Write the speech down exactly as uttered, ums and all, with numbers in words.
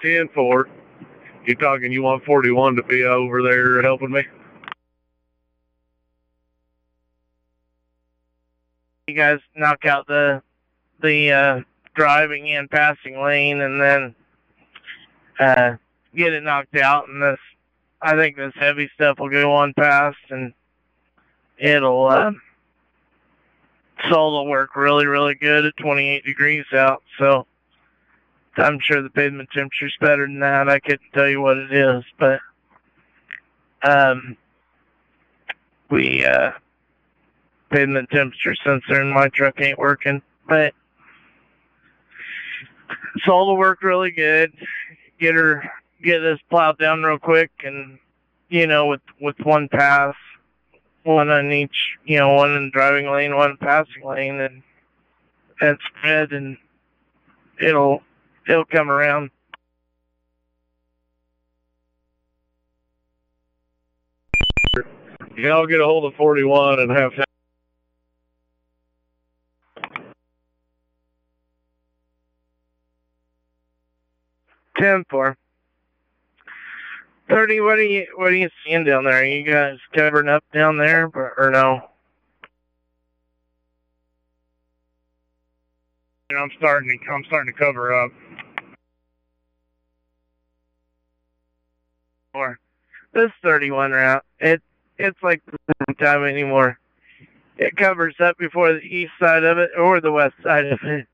ten four. You talking you want forty-one to be over there helping me? You guys knock out the the uh, driving and passing lane, and then uh, get it knocked out. And this, I think, this heavy stuff will go on past, and it'll uh, soil will work really, really good at twenty-eight degrees out. So I'm sure the pavement temperature's better than that. I couldn't tell you what it is, but um, we uh, pavement temperature sensor in my truck ain't working, but soil will work really good. Get her, get this plowed down real quick, and you know, with with one pass, one on each, you know, one in the driving lane, one passing lane, and and spread, and it'll it'll come around. Yeah, I'll get a hold of forty-one and have time. ten four. thirty, what are you what are you seeing down there? Are you guys covering up down there, or, or no? I'm starting to I'm starting to cover up. Or this thirty-one route, it it's like the same time anymore. It covers up before the east side of it or the west side of it.